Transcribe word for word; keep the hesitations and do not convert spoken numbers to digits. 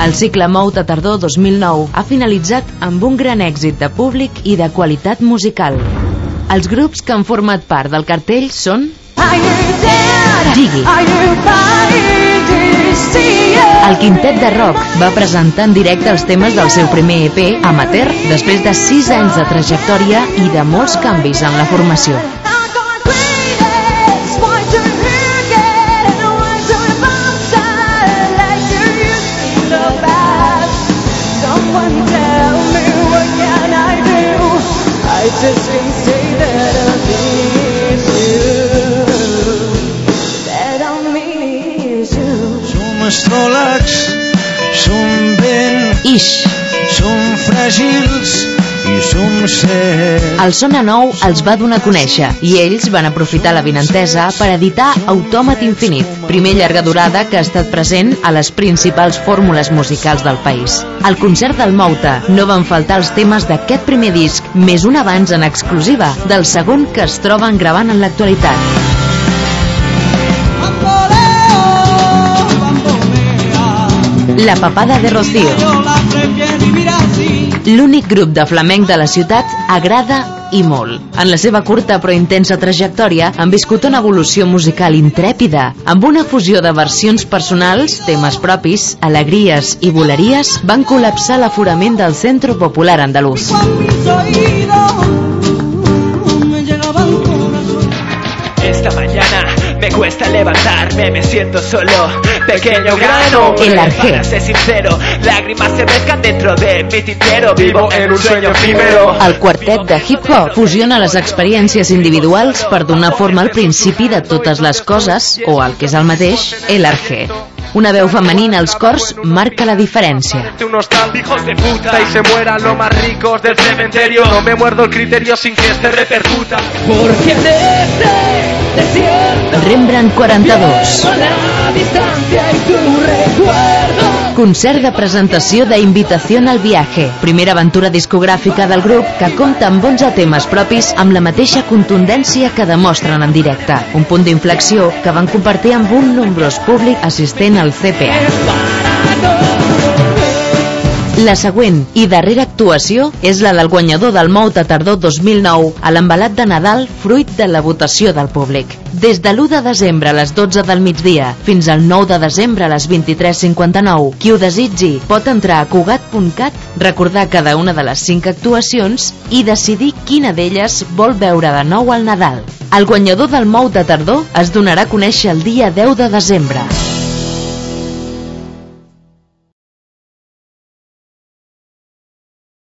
El cicle Mou de Tardor dos mil nou ha finalitzat amb un gran èxit de públic i de qualitat musical. Els grups que han format part del cartell són Jiggy. El quintet de rock va presentar en directe els temes del seu primer E P, Amateur, després de sis anys de trajectòria i de molts canvis en la formació. Som astròlegs, som vent, Ix. som fràgils i som certs. El Sona Nou els va donar a conèixer i ells van aprofitar l'avinentesa per editar Autòmat Infinit, primer llarga durada que ha estat present a les principals fórmules musicals del país. Al concert del Mouta no van faltar els temes d'aquest primer disc, més un avanç en exclusiva del segon que es troben gravant en l'actualitat. La papada de Rocío. L'únic grup de flamenc de la ciutat agrada i molt. En la seva curta però intensa trajectòria han viscut una evolució musical intrèpida, amb una fusió de versions personals, temes propis, alegries i voleries, van col·lapsar l'aforament del Centro Popular Andalús. Esta mañana me cuesta levantarme, me siento solo, pequeño grano. El Arjé. Para ser sincero, lágrimas se mezclan dentro de mi tintero, vivo en un sueño efímero. El quartet de hip-hop fusiona les experiències individuals per donar forma al principi de totes les coses, o el que és el mateix, el Arjé. Una veu femenina als cors marca la diferència. Unos tal hijos de puta y se mueran los más ricos del cementerio. No me muerdo el criterio sin que este repercuta. Porque en este desierto Rembrandt quaranta-dos. la distancia y tu recuerdo. Concert de presentació d'Invitación al Viaje, primera aventura discogràfica del grup que compta amb onze temes propis amb la mateixa contundència que demostren en directe. Un punt d'inflexió que van compartir amb un nombrós públic assistent al C P A. La següent i darrera actuació és la del guanyador del Mou de Tardor dos mil nou a l'embalat de Nadal, fruit de la votació del públic. Des de l'u de desembre a les dotze del migdia fins al nou de desembre a les vint-i-tres cinquanta-nou, qui ho desitgi pot entrar a cugat punt cat, recordar cada una de les cinc actuacions i decidir quina d'elles vol veure de nou al Nadal. El guanyador del Mou de Tardor es donarà a conèixer el dia deu de desembre.